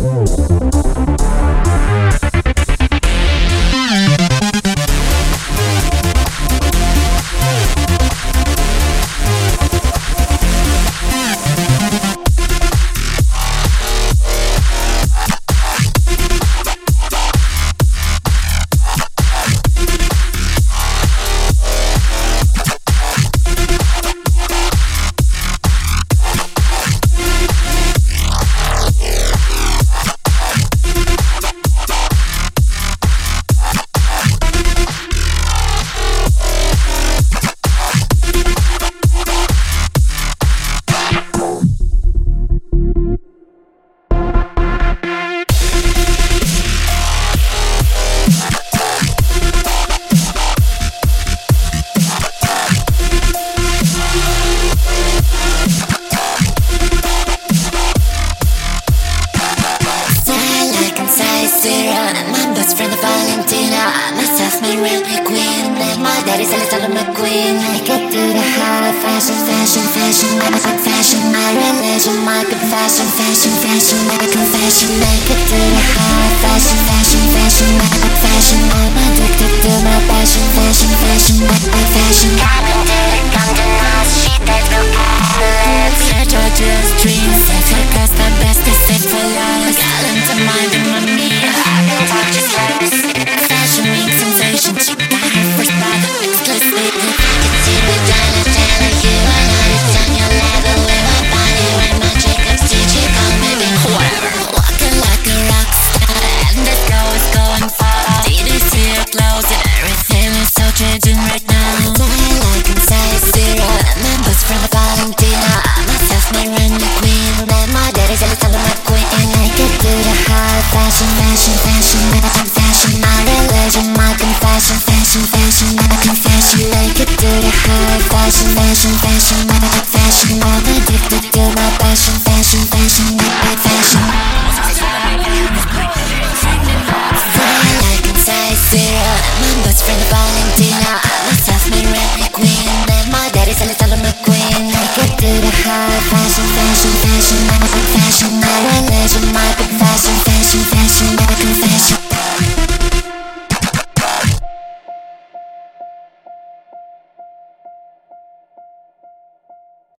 Daddy's a little McQueen. Make it to the high fashion, fashion, fashion, American fashion. My religion, my confession, fashion, fashion, American fashion. Make it to the high fashion, fashion, fashion, American fashion. I'm addicted to my passion, fashion, fashion, American fashion. Coming to the Condon house, shit that's no let's let your just dreams. Safe because the best is safe for life. Silent to mind and money. I can talk, just let me see. Fashion means sensation. She got her first bag. Exclusively, I can see the Diana Taylor. You are not it's on your level. With my body, with my Jacobs TG. Call me big whatever. Walking like a rock star. And this girl is going far. DDC her clothes and everything is so changing right now. Die like inside zero. Members from the Valentina. Myself, my running queen. And my daddy's a little McQueen. Like it to the high fashion, fashion, fashion, fashion, fashion. My religion, my confession, fashion, fashion, my confession. Like it to the high fashion, fashion, fashion, my fashion. I'm addicted to my passion, fashion, fashion, my fashion. Fly like inside zero. Members from the Valentina. Myself, my running queen. And my daddy's a little McQueen. Like it to the high fashion, fashion, fashion, my fashion.